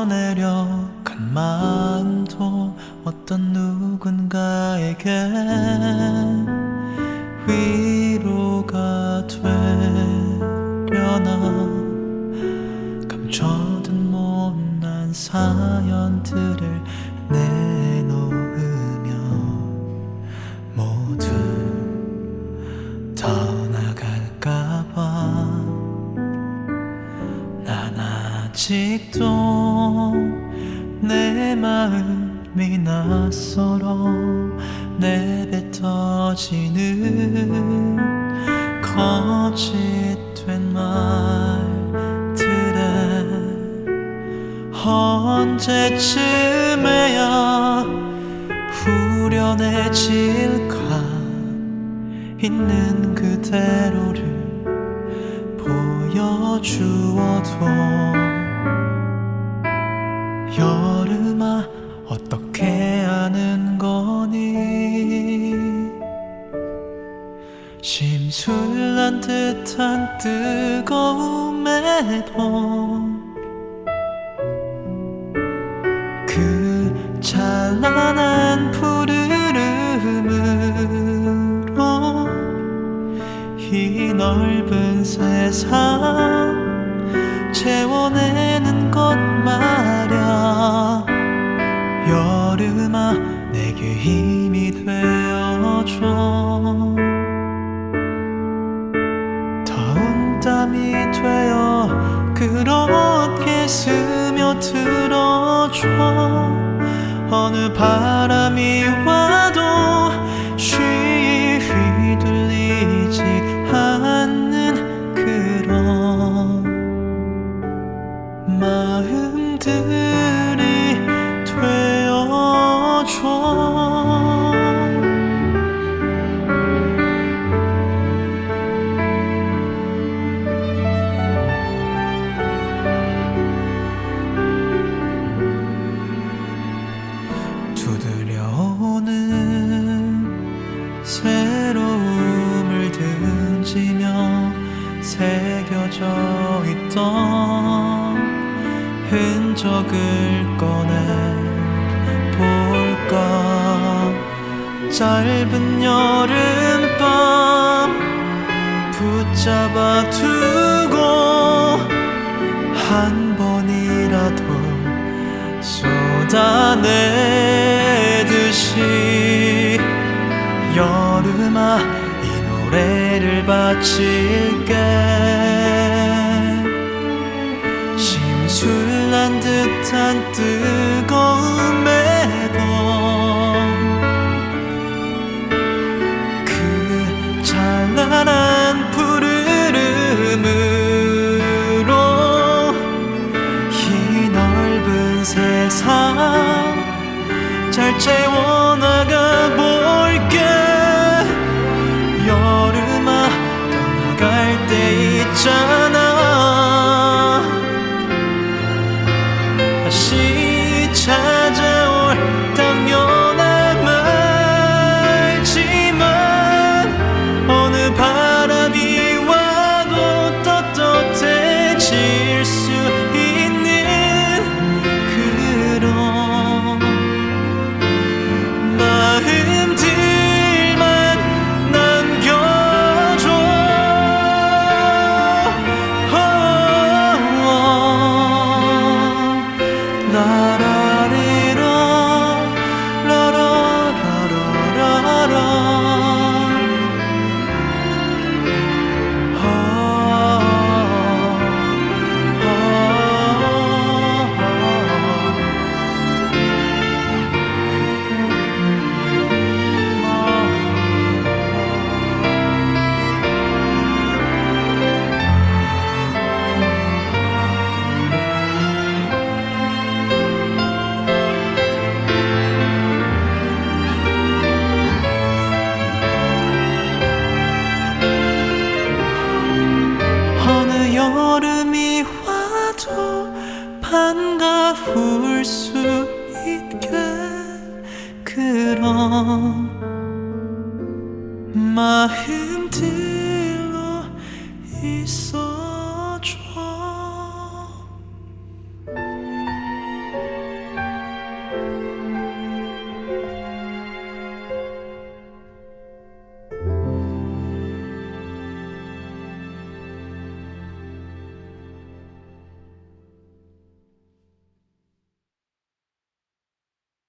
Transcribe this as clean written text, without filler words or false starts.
내려간 마음도 어떤 누군가에게 위로가 되려나. 감춰둔 못난 사연들을 내놓으며 모두 떠나갈까봐 난 아직도 내 마음이 낯설어 내뱉어지는 거짓된 말들에 언제쯤에야 후련해질까. 있는 그대로를 보여주어도. 여름아 어떻게 아는 거니. 심술난 듯한 뜨거움에도 그 찬란한 푸르름으로 이 넓은 세상 채워내는 것 말야. 여름아 내게 힘이 되어줘. 더운 땀이 되어 그렇게 스며들어줘. 어느 바람이 와도 쉬이 휘둘리지 않는 그런 마음들이 되어줘. 두드려오는 새로움을 등지며 새겨져 있던 흔적을 꺼내볼까. 짧은 여름밤 붙잡아 두고 한 번이라도 쏟아내듯이. 여름아 이 노래를 바칠게. 심술난 듯한 뜨거움에도 그 찬란한 푸르름으로 이 넓은 세상 잘 채워나가 볼게. 여름아 떠나갈 때 있잖아. 다시 찾아올 당연한 말지만 어느 바람이 와도 떳떳해질 수 있는 그런 마음들만 남겨줘. 라라리라 어느 여름이 와도 반가울 수 있게 그런 마음들로 있어.